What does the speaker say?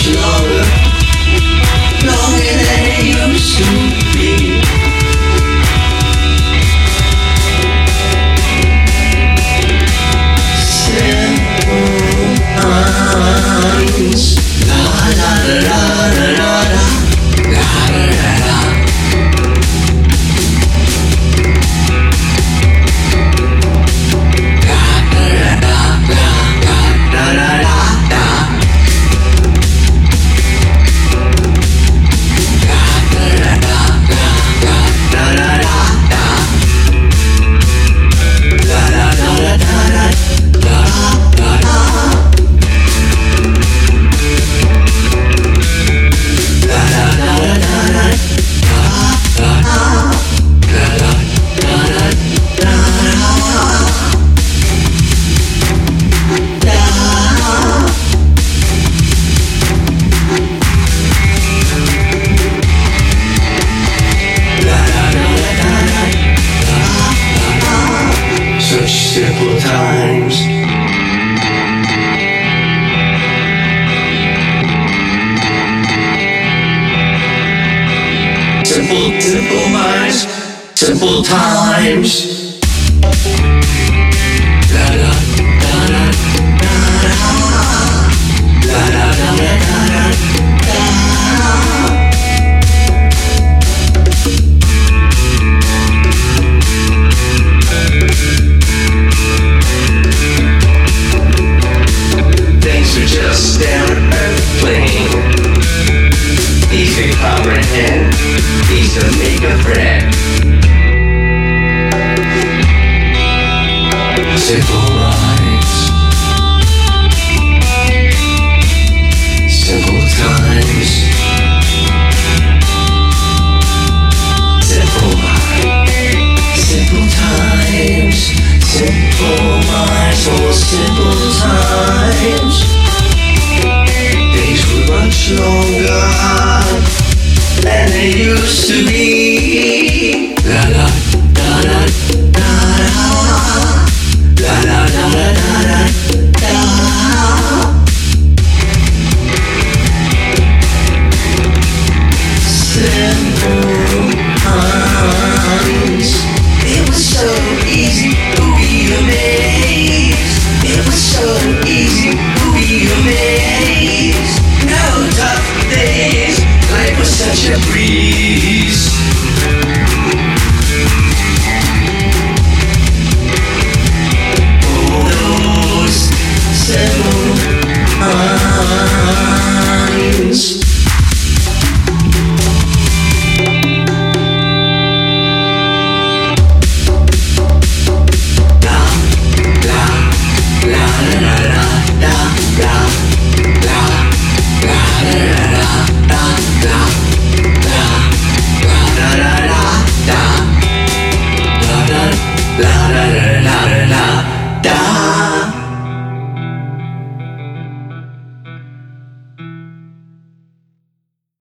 longer, longer than it used to be. Simple minds. La la la la la la la la la la. Simple times. Simple minds. Simple times. La la la la la la la la la la. Are just down earth plane. Easy to comprehend, easy to make a friend. Simple minds, simple times. Simple minds, simple times. Simple minds for simple times. Days were much longer than they used to be. La la.